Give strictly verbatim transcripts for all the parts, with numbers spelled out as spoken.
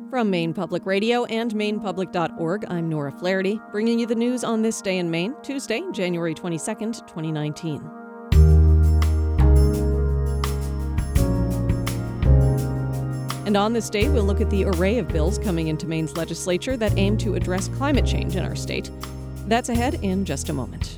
From Maine Public Radio and maine public dot org, I'm Nora Flaherty, bringing you the news on this day in Maine, Tuesday, January twenty-second, twenty nineteen. And on this day, we'll look at the array of bills coming into Maine's legislature that aim to address climate change in our state. That's ahead in just a moment.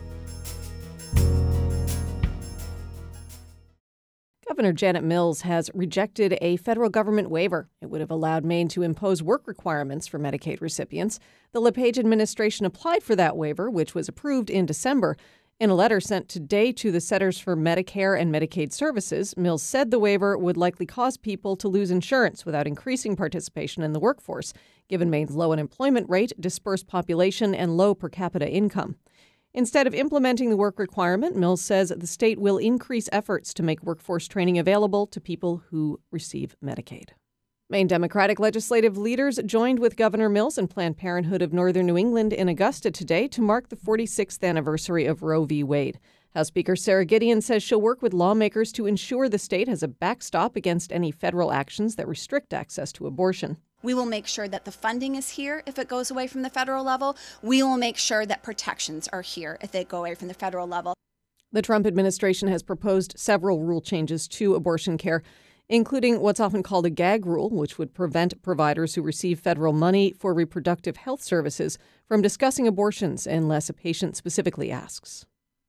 Governor Janet Mills has rejected a federal government waiver. It would have allowed Maine to impose work requirements for Medicaid recipients. The LePage administration applied for that waiver, which was approved in December. In a letter sent today to the Centers for Medicare and Medicaid Services, Mills said the waiver would likely cause people to lose insurance without increasing participation in the workforce, given Maine's low unemployment rate, dispersed population, and low per capita income. Instead of implementing the work requirement, Mills says the state will increase efforts to make workforce training available to people who receive Medicaid. Maine Democratic legislative leaders joined with Governor Mills and Planned Parenthood of Northern New England in Augusta today to mark the forty-sixth anniversary of Roe v. Wade. House Speaker Sarah Gideon says she'll work with lawmakers to ensure the state has a backstop against any federal actions that restrict access to abortion. We will make sure that the funding is here if it goes away from the federal level. We will make sure that protections are here if they go away from the federal level. The Trump administration has proposed several rule changes to abortion care, including what's often called a gag rule, which would prevent providers who receive federal money for reproductive health services from discussing abortions unless a patient specifically asks.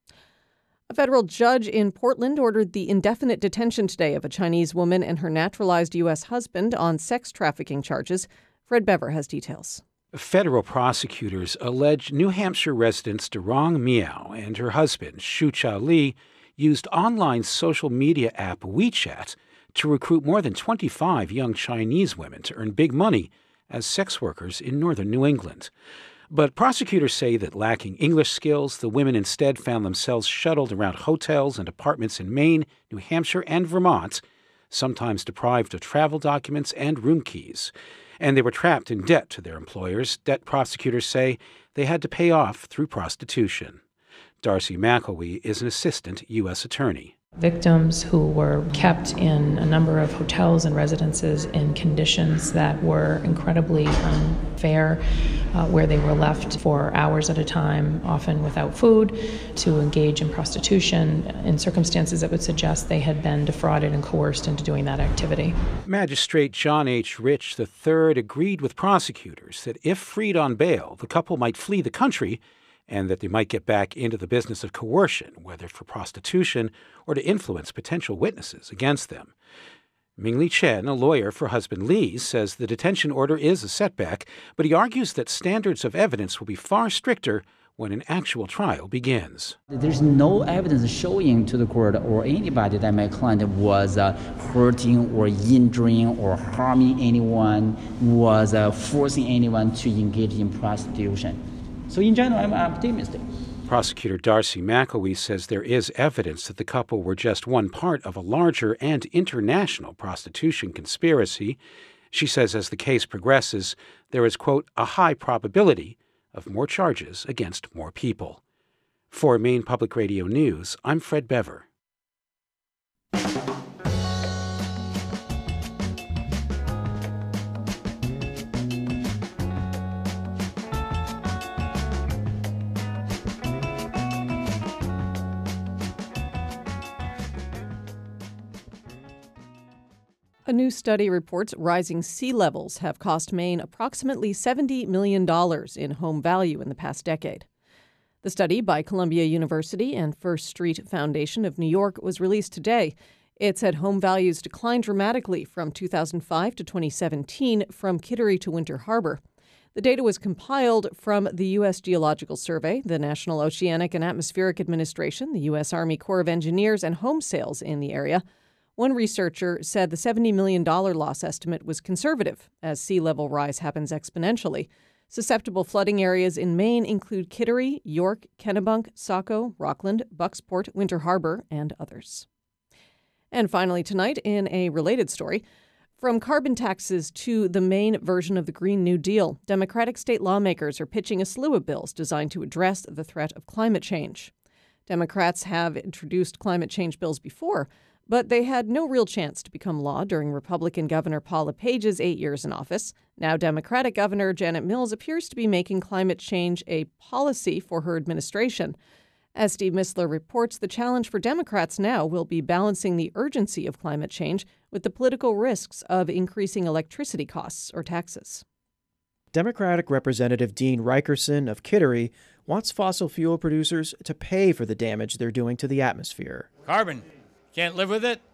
A federal judge in Portland ordered the indefinite detention today of a Chinese woman and her naturalized U S husband on sex trafficking charges. Fred Bever has details. Federal prosecutors allege New Hampshire residents Durong Miao and her husband, Shu Chao Li, used online social media app WeChat to recruit more than twenty-five young Chinese women to earn big money as sex workers in northern New England. But prosecutors say that lacking English skills, the women instead found themselves shuttled around hotels and apartments in Maine, New Hampshire, and Vermont, sometimes deprived of travel documents and room keys. And they were trapped in debt to their employers, debt prosecutors say they had to pay off through prostitution. Darcy McElwee is an assistant U S attorney. Victims who were kept in a number of hotels and residences in conditions that were incredibly unfair, uh, where they were left for hours at a time, often without food, to engage in prostitution in circumstances that would suggest they had been defrauded and coerced into doing that activity. Magistrate John H. Rich the third agreed with prosecutors that if freed on bail, the couple might flee the country and that they might get back into the business of coercion, whether for prostitution or to influence potential witnesses against them. Mingli Chen, a lawyer for husband Li, says the detention order is a setback, but he argues that standards of evidence will be far stricter when an actual trial begins. There's no evidence showing to the court or anybody that my client was uh, hurting or injuring or harming anyone, was uh, forcing anyone to engage in prostitution. So in general, I'm optimistic. Prosecutor Darcy McElwee says there is evidence that the couple were just one part of a larger and international prostitution conspiracy. She says as the case progresses, there is, quote, a high probability of more charges against more people. For Maine Public Radio News, I'm Fred Bever. A new study reports rising sea levels have cost Maine approximately seventy million dollars in home value in the past decade. The study by Columbia University and First Street Foundation of New York was released today. It said home values declined dramatically from two thousand five to twenty seventeen from Kittery to Winter Harbor. The data was compiled from the U S Geological Survey, the National Oceanic and Atmospheric Administration, the U S Army Corps of Engineers, and home sales in the area. One researcher said the seventy million dollars loss estimate was conservative, as sea level rise happens exponentially. Susceptible flooding areas in Maine include Kittery, York, Kennebunk, Saco, Rockland, Bucksport, Winter Harbor, and others. And finally tonight, in a related story, from carbon taxes to the Maine version of the Green New Deal, Democratic state lawmakers are pitching a slew of bills designed to address the threat of climate change. Democrats have introduced climate change bills before, But they had no real chance to become law during Republican Governor Paul LePage's eight years in office. Now Democratic Governor Janet Mills appears to be making climate change a policy for her administration. As Steve Missler reports, the challenge for Democrats now will be balancing the urgency of climate change with the political risks of increasing electricity costs or taxes. Democratic Representative Dean Rikerson of Kittery wants fossil fuel producers to pay for the damage they're doing to the atmosphere. Carbon. Can't live with it.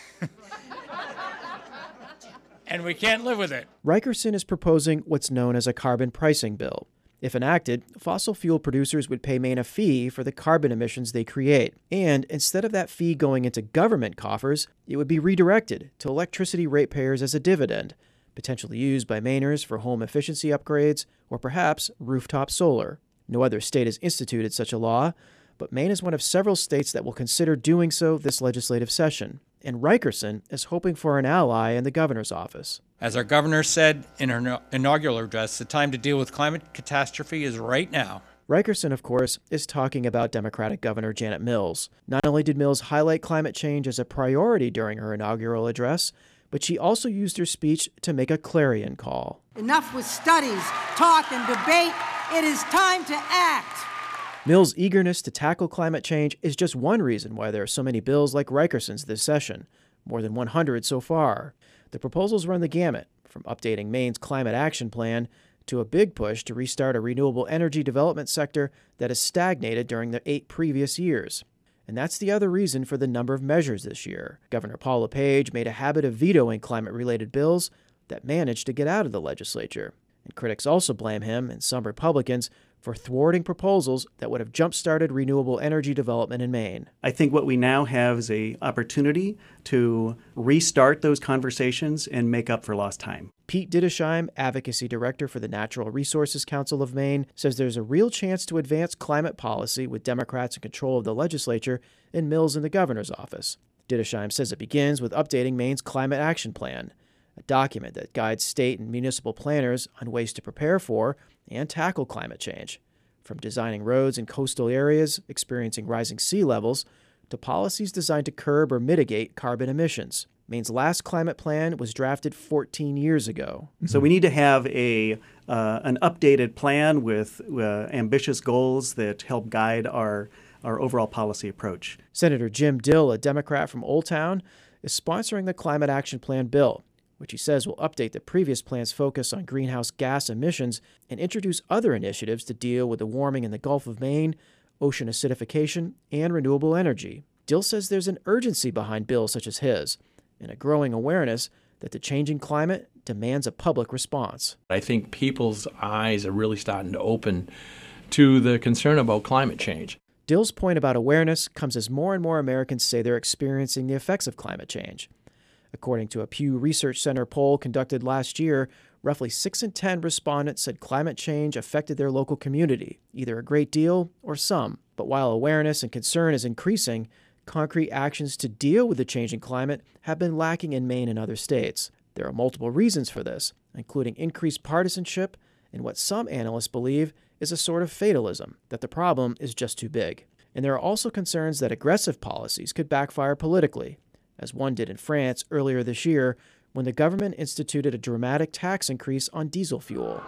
And we can't live with it. Rikerson is proposing what's known as a carbon pricing bill. If enacted, fossil fuel producers would pay Maine a fee for the carbon emissions they create. And instead of that fee going into government coffers, it would be redirected to electricity ratepayers as a dividend, potentially used by Mainers for home efficiency upgrades or perhaps rooftop solar. No other state has instituted such a law, but Maine is one of several states that will consider doing so this legislative session. And Rikerson is hoping for an ally in the governor's office. As our governor said in her inaugural address, the time to deal with climate catastrophe is right now. Rikerson, of course, is talking about Democratic Governor Janet Mills. Not only did Mills highlight climate change as a priority during her inaugural address, but she also used her speech to make a clarion call. Enough with studies, talk, and debate. It is time to act. Mills' eagerness to tackle climate change is just one reason why there are so many bills like Rikerson's this session, more than one hundred so far. The proposals run the gamut, from updating Maine's climate action plan to a big push to restart a renewable energy development sector that has stagnated during the eight previous years. And that's the other reason for the number of measures this year. Governor Paul LePage made a habit of vetoing climate-related bills that managed to get out of the legislature. And critics also blame him, and some Republicans, for thwarting proposals that would have jump-started renewable energy development in Maine. I think what we now have is an opportunity to restart those conversations and make up for lost time. Pete Didesheim, Advocacy Director for the Natural Resources Council of Maine, says there's a real chance to advance climate policy with Democrats in control of the legislature and Mills in the governor's office. Didesheim says it begins with updating Maine's Climate Action Plan, a document that guides state and municipal planners on ways to prepare for and tackle climate change, from designing roads in coastal areas experiencing rising sea levels to policies designed to curb or mitigate carbon emissions. Maine's last climate plan was drafted fourteen years ago. So we need to have a uh, an updated plan with uh, ambitious goals that help guide our, our overall policy approach. Senator Jim Dill, a Democrat from Old Town, is sponsoring the Climate Action Plan bill, which he says will update the previous plan's focus on greenhouse gas emissions and introduce other initiatives to deal with the warming in the Gulf of Maine, ocean acidification, and renewable energy. Dill says there's an urgency behind bills such as his, and a growing awareness that the changing climate demands a public response. I think people's eyes are really starting to open to the concern about climate change. Dill's point about awareness comes as more and more Americans say they're experiencing the effects of climate change. According to a Pew Research Center poll conducted last year, roughly six in ten respondents said climate change affected their local community, either a great deal or some. But while awareness and concern is increasing, concrete actions to deal with the changing climate have been lacking in Maine and other states. There are multiple reasons for this, including increased partisanship and what some analysts believe is a sort of fatalism, that the problem is just too big. And there are also concerns that aggressive policies could backfire politically, as one did in France earlier this year when the government instituted a dramatic tax increase on diesel fuel.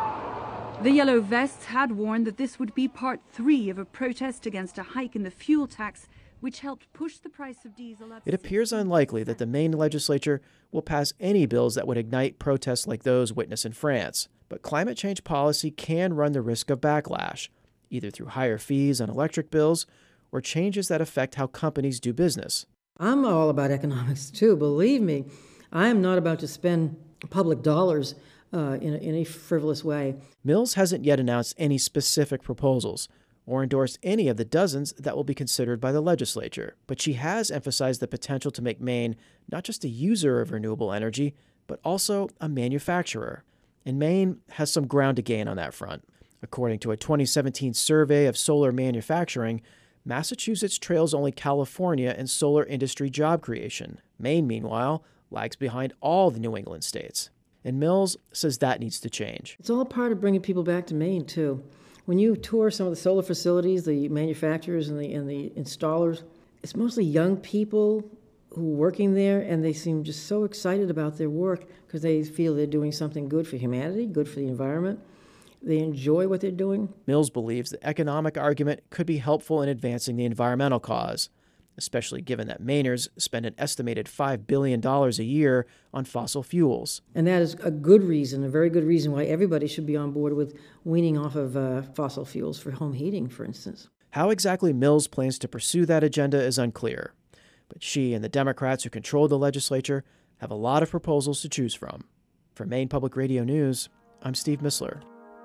The Yellow Vests had warned that this would be part three of a protest against a hike in the fuel tax, which helped push the price of diesel up. It appears unlikely that the Maine legislature will pass any bills that would ignite protests like those witnessed in France. But climate change policy can run the risk of backlash, either through higher fees on electric bills or changes that affect how companies do business. I'm all about economics, too. Believe me, I am not about to spend public dollars uh, in, a, in a frivolous way. Mills hasn't yet announced any specific proposals or endorsed any of the dozens that will be considered by the legislature. But she has emphasized the potential to make Maine not just a user of renewable energy, but also a manufacturer. And Maine has some ground to gain on that front. According to a twenty seventeen survey of solar manufacturing, Massachusetts trails only California in solar industry job creation. Maine, meanwhile, lags behind all the New England states. And Mills says that needs to change. It's all part of bringing people back to Maine, too. When you tour some of the solar facilities, the manufacturers and the, and the installers, it's mostly young people who are working there, and they seem just so excited about their work because they feel they're doing something good for humanity, good for the environment. They enjoy what they're doing. Mills believes the economic argument could be helpful in advancing the environmental cause, especially given that Mainers spend an estimated five billion dollars a year on fossil fuels. And that is a good reason, a very good reason why everybody should be on board with weaning off of uh, fossil fuels for home heating, for instance. How exactly Mills plans to pursue that agenda is unclear, but she and the Democrats who control the legislature have a lot of proposals to choose from. For Maine Public Radio News, I'm Steve Missler.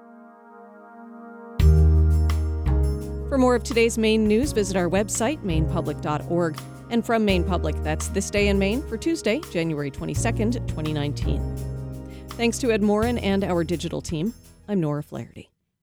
For more of today's Maine news, visit our website, maine public dot org. And from Maine Public, that's This Day in Maine for Tuesday, January twenty-second, twenty nineteen. Thanks to Ed Morin and our digital team, I'm Nora Flaherty.